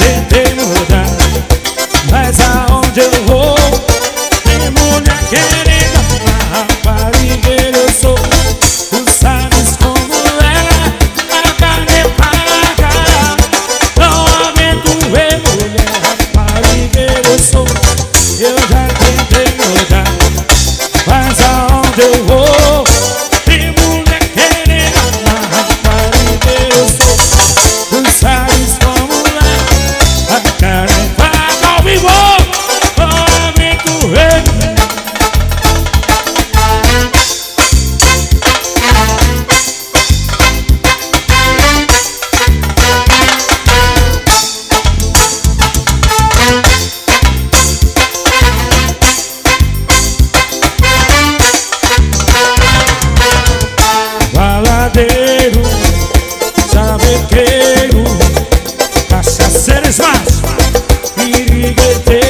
tentei mudar, mas aonde eu vou tem mulher querendo amar. Raparigueiro eu sou, tu sabes como é, a carne é paga. Não aguento ver mulher, raparigueiro eu sou. Eu já tentei mudar, mas aonde eu vou tem mulher querendo amar. Raparigueiro eu sou, tu sabes como é, a carne é paga. Ao vivo, não aguento ver. Baladeiro, chavequeiro, cachaceiros, mas pirigueteiro.